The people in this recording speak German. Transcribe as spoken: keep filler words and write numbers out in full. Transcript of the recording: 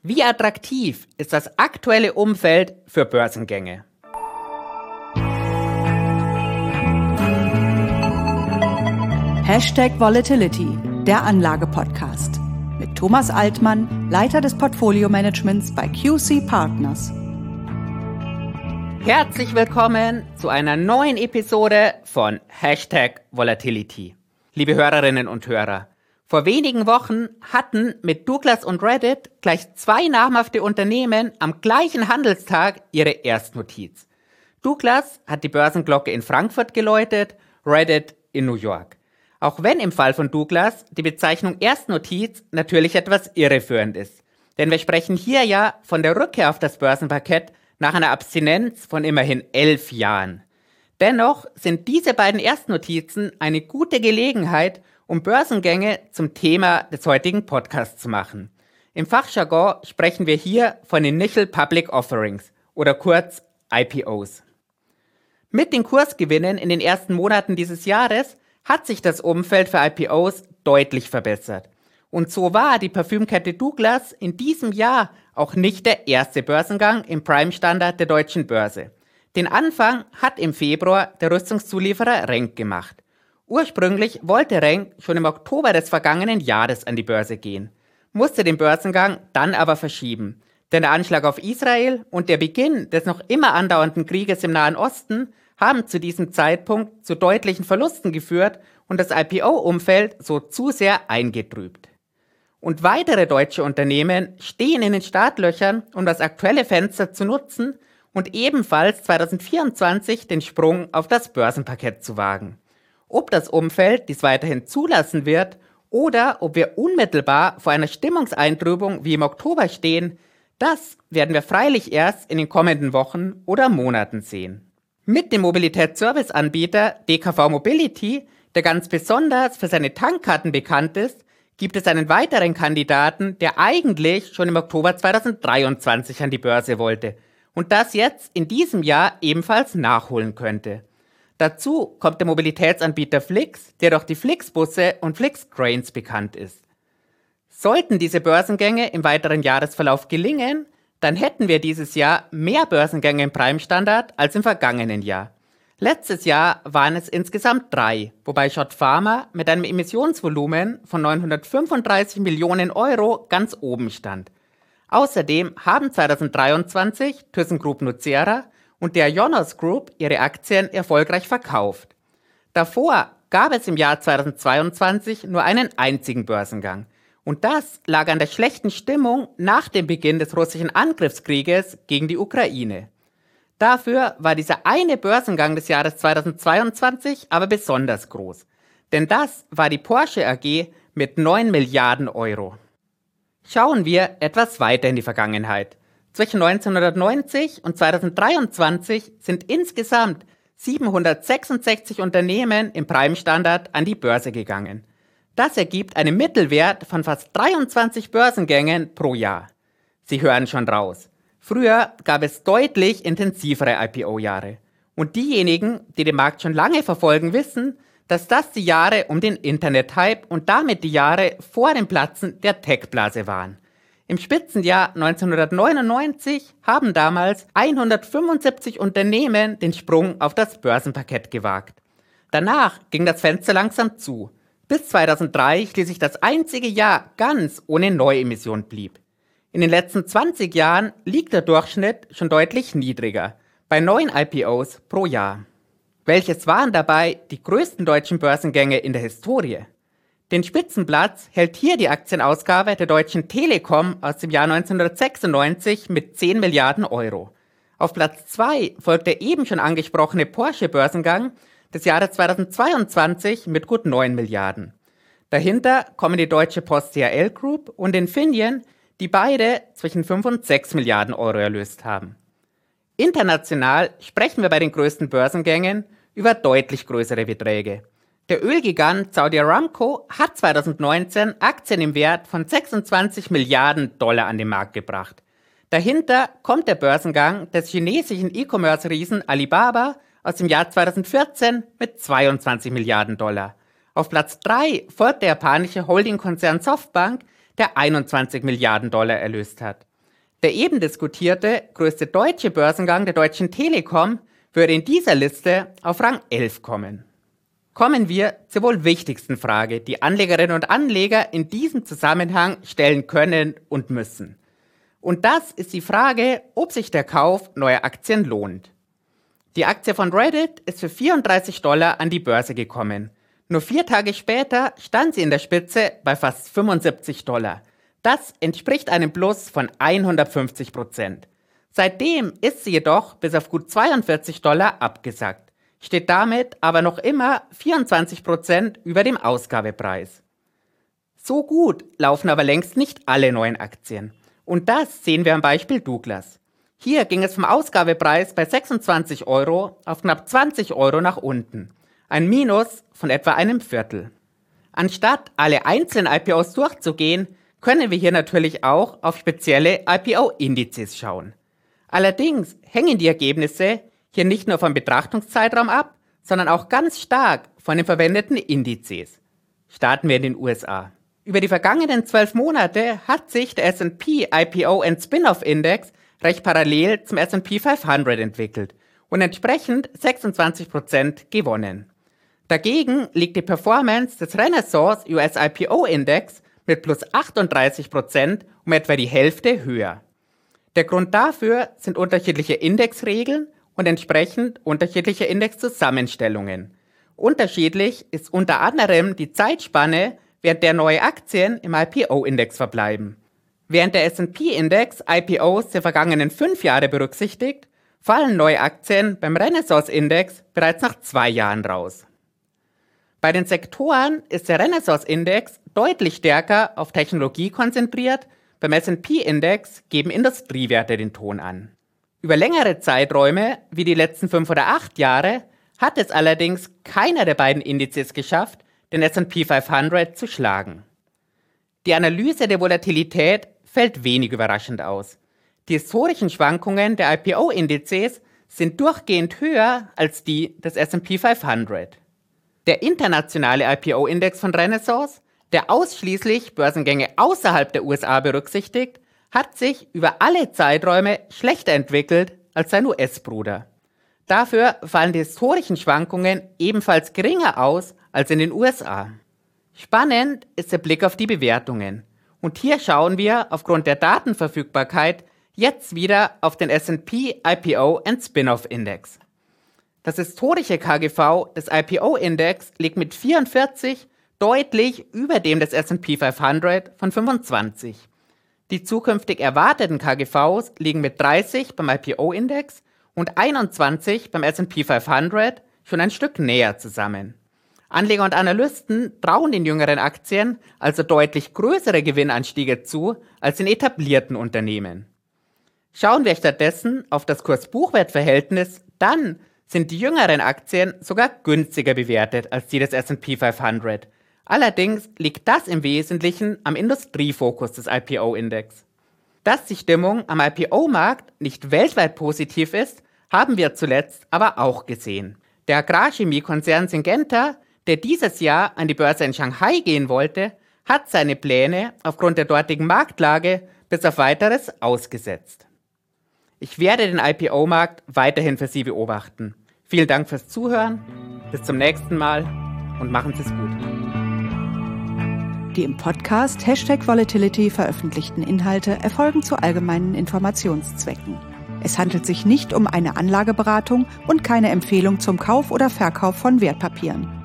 Wie attraktiv ist das aktuelle Umfeld für Börsengänge? Hashtag Volatility, der Anlage-Podcast. Mit Thomas Altmann, Leiter des Portfolio-Managements bei Q C Partners. Herzlich willkommen zu einer neuen Episode von Hashtag Volatility. Liebe Hörerinnen und Hörer, vor wenigen Wochen hatten mit Douglas und Reddit gleich zwei namhafte Unternehmen am gleichen Handelstag ihre Erstnotiz. Douglas hat die Börsenglocke in Frankfurt geläutet, Reddit in New York. Auch wenn im Fall von Douglas die Bezeichnung Erstnotiz natürlich etwas irreführend ist. Denn wir sprechen hier ja von der Rückkehr auf das Börsenparkett nach einer Abstinenz von immerhin elf Jahren. Dennoch sind diese beiden Erstnotizen eine gute Gelegenheit, um Börsengänge zum Thema des heutigen Podcasts zu machen. Im Fachjargon sprechen wir hier von Initial Public Offerings oder kurz I P Os. Mit den Kursgewinnen in den ersten Monaten dieses Jahres hat sich das Umfeld für I P Os deutlich verbessert. Und so war die Parfümkette Douglas in diesem Jahr auch nicht der erste Börsengang im Prime-Standard der deutschen Börse. Den Anfang hat im Februar der Rüstungszulieferer Renk gemacht. Ursprünglich wollte Renk schon im Oktober des vergangenen Jahres an die Börse gehen, musste den Börsengang dann aber verschieben. Denn der Anschlag auf Israel und der Beginn des noch immer andauernden Krieges im Nahen Osten haben zu diesem Zeitpunkt zu deutlichen Verlusten geführt und das I P O-Umfeld so zu sehr eingetrübt. Und weitere deutsche Unternehmen stehen in den Startlöchern, um das aktuelle Fenster zu nutzen und ebenfalls zwanzig vierundzwanzig den Sprung auf das Börsenparkett zu wagen. Ob das Umfeld dies weiterhin zulassen wird oder ob wir unmittelbar vor einer Stimmungseintrübung wie im Oktober stehen, das werden wir freilich erst in den kommenden Wochen oder Monaten sehen. Mit dem Mobilitätsserviceanbieter D K V Mobility, der ganz besonders für seine Tankkarten bekannt ist, gibt es einen weiteren Kandidaten, der eigentlich schon im Oktober zweitausenddreiundzwanzig an die Börse wollte und das jetzt in diesem Jahr ebenfalls nachholen könnte. Dazu kommt der Mobilitätsanbieter Flix, der durch die Flixbusse und Flixtrains bekannt ist. Sollten diese Börsengänge im weiteren Jahresverlauf gelingen, dann hätten wir dieses Jahr mehr Börsengänge im Prime-Standard als im vergangenen Jahr. Letztes Jahr waren es insgesamt drei, wobei Schott Pharma mit einem Emissionsvolumen von neunhundertfünfunddreißig Millionen Euro ganz oben stand. Außerdem haben zweitausenddreiundzwanzig ThyssenKrupp Nucera und der Ionos Group ihre Aktien erfolgreich verkauft. Davor gab es im Jahr zweitausendzweiundzwanzig nur einen einzigen Börsengang. Und das lag an der schlechten Stimmung nach dem Beginn des russischen Angriffskrieges gegen die Ukraine. Dafür war dieser eine Börsengang des Jahres zweitausendzweiundzwanzig aber besonders groß. Denn das war die Porsche A G mit neun Milliarden Euro. Schauen wir etwas weiter in die Vergangenheit. Zwischen neunzehnhundertneunzig und zweitausenddreiundzwanzig sind insgesamt siebenhundertsechsundsechzig Unternehmen im Prime-Standard an die Börse gegangen. Das ergibt einen Mittelwert von fast dreiundzwanzig Börsengängen pro Jahr. Sie hören schon raus. Früher gab es deutlich intensivere I P O-Jahre. Und diejenigen, die den Markt schon lange verfolgen, wissen, dass das die Jahre um den Internet-Hype und damit die Jahre vor dem Platzen der Tech-Blase waren. Im Spitzenjahr neunzehnhundertneunundneunzig haben damals hundertfünfundsiebzig Unternehmen den Sprung auf das Börsenparkett gewagt. Danach ging das Fenster langsam zu, bis zweitausenddrei schließlich das einzige Jahr ganz ohne Neuemission blieb. In den letzten zwanzig Jahren liegt der Durchschnitt schon deutlich niedriger, bei neun I P Os pro Jahr. Welches waren dabei die größten deutschen Börsengänge in der Historie? Den Spitzenplatz hält hier die Aktienausgabe der Deutschen Telekom aus dem Jahr neunzehnhundertsechsundneunzig mit zehn Milliarden Euro. Auf Platz zwei folgt der eben schon angesprochene Porsche-Börsengang des Jahres zweitausendzweiundzwanzig mit gut neun Milliarden. Dahinter kommen die Deutsche Post D H L Group und Infineon, die beide zwischen fünf und sechs Milliarden Euro erlöst haben. International sprechen wir bei den größten Börsengängen über deutlich größere Beträge. Der Ölgigant Saudi Aramco hat zweitausendneunzehn Aktien im Wert von sechsundzwanzig Milliarden Dollar an den Markt gebracht. Dahinter kommt der Börsengang des chinesischen E-Commerce-Riesen Alibaba aus dem Jahr zweitausendvierzehn mit zweiundzwanzig Milliarden Dollar. Auf Platz drei folgt der japanische Holdingkonzern Softbank, der einundzwanzig Milliarden Dollar erlöst hat. Der eben diskutierte größte deutsche Börsengang der Deutschen Telekom würde in dieser Liste auf Rang elf kommen. Kommen wir zur wohl wichtigsten Frage, die Anlegerinnen und Anleger in diesem Zusammenhang stellen können und müssen. Und das ist die Frage, ob sich der Kauf neuer Aktien lohnt. Die Aktie von Reddit ist für vierunddreißig Dollar an die Börse gekommen. Nur vier Tage später stand sie in der Spitze bei fast fünfundsiebzig Dollar. Das entspricht einem Plus von hundertfünfzig Prozent. Seitdem ist sie jedoch bis auf gut zweiundvierzig Dollar abgesackt, steht damit aber noch immer vierundzwanzig Prozent über dem Ausgabepreis. So gut laufen aber längst nicht alle neuen Aktien. Und das sehen wir am Beispiel Douglas. Hier ging es vom Ausgabepreis bei sechsundzwanzig Euro auf knapp zwanzig Euro nach unten. Ein Minus von etwa einem Viertel. Anstatt alle einzelnen I P Os durchzugehen, können wir hier natürlich auch auf spezielle I P O-Indizes schauen. Allerdings hängen die Ergebnisse hier nicht nur vom Betrachtungszeitraum ab, sondern auch ganz stark von den verwendeten Indizes. Starten wir in den U S A. Über die vergangenen zwölf Monate hat sich der S und P I P O and Spin-off Index recht parallel zum S und P fünfhundert entwickelt und entsprechend sechsundzwanzig Prozent gewonnen. Dagegen liegt die Performance des Renaissance U S I P O Index mit plus achtunddreißig Prozent um etwa die Hälfte höher. Der Grund dafür sind unterschiedliche Indexregeln und entsprechend unterschiedliche Indexzusammenstellungen. Unterschiedlich ist unter anderem die Zeitspanne, während der neue Aktien im I P O-Index verbleiben. Während der S und P-Index I P Os der vergangenen fünf Jahre berücksichtigt, fallen neue Aktien beim Renaissance-Index bereits nach zwei Jahren raus. Bei den Sektoren ist der Renaissance-Index deutlich stärker auf Technologie konzentriert, beim S und P-Index geben Industriewerte den Ton an. Über längere Zeiträume, wie die letzten fünf oder acht Jahre, hat es allerdings keiner der beiden Indizes geschafft, den S und P fünfhundert zu schlagen. Die Analyse der Volatilität fällt wenig überraschend aus. Die historischen Schwankungen der I P O-Indizes sind durchgehend höher als die des S und P fünfhundert. Der internationale I P O-Index von Renaissance, der ausschließlich Börsengänge außerhalb der U S A berücksichtigt, hat sich über alle Zeiträume schlechter entwickelt als sein U S-Bruder. Dafür fallen die historischen Schwankungen ebenfalls geringer aus als in den U S A. Spannend ist der Blick auf die Bewertungen. Und hier schauen wir aufgrund der Datenverfügbarkeit jetzt wieder auf den S und P I P O and Spin-off Index. Das historische K G V des I P O-Index liegt mit vierundvierzig deutlich über dem des S und P fünfhundert von fünfundzwanzig. Die zukünftig erwarteten K G Vs liegen mit dreißig beim I P O-Index und einundzwanzig beim S und P fünfhundert schon ein Stück näher zusammen. Anleger und Analysten trauen den jüngeren Aktien also deutlich größere Gewinnanstiege zu als den etablierten Unternehmen. Schauen wir stattdessen auf das Kurs-Buchwert-Verhältnis, dann sind die jüngeren Aktien sogar günstiger bewertet als die des S und P fünfhundert. Allerdings liegt das im Wesentlichen am Industriefokus des I P O-Index. Dass die Stimmung am I P O-Markt nicht weltweit positiv ist, haben wir zuletzt aber auch gesehen. Der Agrarchemiekonzern Syngenta, der dieses Jahr an die Börse in Shanghai gehen wollte, hat seine Pläne aufgrund der dortigen Marktlage bis auf Weiteres ausgesetzt. Ich werde den I P O-Markt weiterhin für Sie beobachten. Vielen Dank fürs Zuhören, bis zum nächsten Mal und machen Sie es gut. Die im Podcast Hashtag Volatility veröffentlichten Inhalte erfolgen zu allgemeinen Informationszwecken. Es handelt sich nicht um eine Anlageberatung und keine Empfehlung zum Kauf oder Verkauf von Wertpapieren.